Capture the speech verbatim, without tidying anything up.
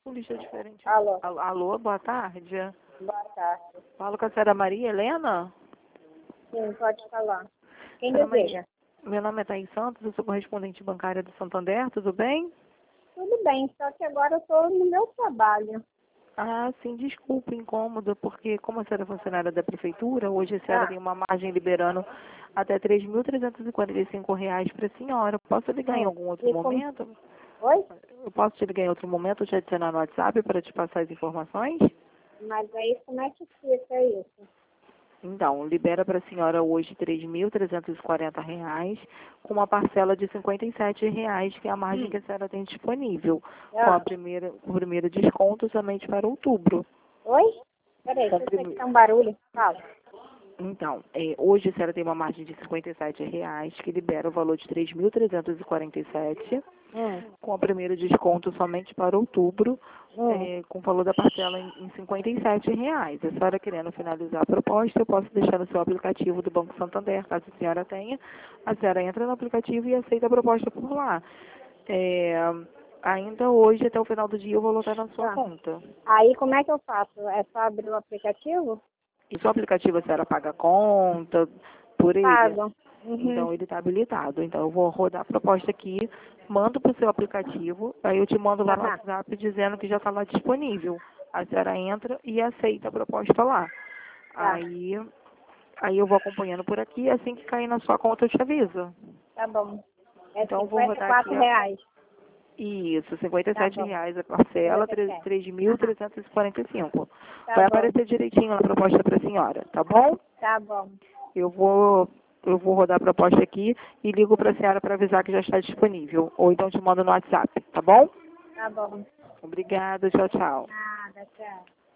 com lista diferente. Alô. Alô, alô, boa tarde. Boa tarde. Falo com a senhora Maria Helena? Sim, pode falar. Quem Senhora deseja? Maria, meu nome é Thaís Santos, eu sou correspondente bancária do Santander, tudo bem? Tudo bem, só que agora eu estou no meu trabalho. Ah, sim, desculpa, incômodo, porque como a senhora é funcionária da prefeitura, hoje a senhora Ah. tem uma margem liberando até três mil trezentos e quarenta e cinco reais para a senhora. Posso ligar em Sim. algum outro E como- momento? Oi? Eu posso te ligar em outro momento, te adicionar no WhatsApp para te passar as informações? Mas aí como é que fica isso? Então, libera para a senhora hoje três mil trezentos e quarenta reais, com uma parcela de cinquenta e sete reais, que é a margem Hum. que a senhora tem disponível, Ah. com a primeira, o primeiro desconto somente para outubro. Oi? Peraí, Com deixa eu ver que prime- tá um barulho. Fala. Então, é, hoje a senhora tem uma margem de cinquenta e sete reais, que libera o valor de três mil trezentos e quarenta e sete, Hum. com o primeiro desconto somente para outubro, Hum. é, com o valor da parcela em, em cinquenta e sete reais. A senhora querendo finalizar a proposta, eu posso deixar no seu aplicativo do Banco Santander, caso a senhora tenha. A senhora entra no aplicativo e aceita a proposta por lá. É, ainda hoje, até o final do dia, eu vou lotar na sua Tá. conta. Aí como é que eu faço? É só abrir o aplicativo? E seu aplicativo a senhora paga a conta por ele? Pago. Uhum. Então, ele está habilitado. Então, eu vou rodar a proposta aqui, mando para o seu aplicativo, aí eu te mando lá no Aham. WhatsApp dizendo que já está lá disponível. A senhora entra e aceita a proposta lá. Tá. Aí, aí eu vou acompanhando por aqui, assim que cair na sua conta eu te aviso. Tá bom. É Então, eu vou cinquenta e rodar quatro aqui, ó. reais. Isso, cinquenta e Tá sete bom. reais a parcela, cinquenta e sete. três mil trezentos e quarenta e cinco. Tá Vai bom. aparecer direitinho a proposta para a senhora, tá bom? Tá bom. Eu vou, eu vou rodar a proposta aqui e ligo para a senhora para avisar que já está disponível. Ou então te mando no WhatsApp, tá bom? Tá bom. Obrigada, tchau, tchau. Nada, tchau.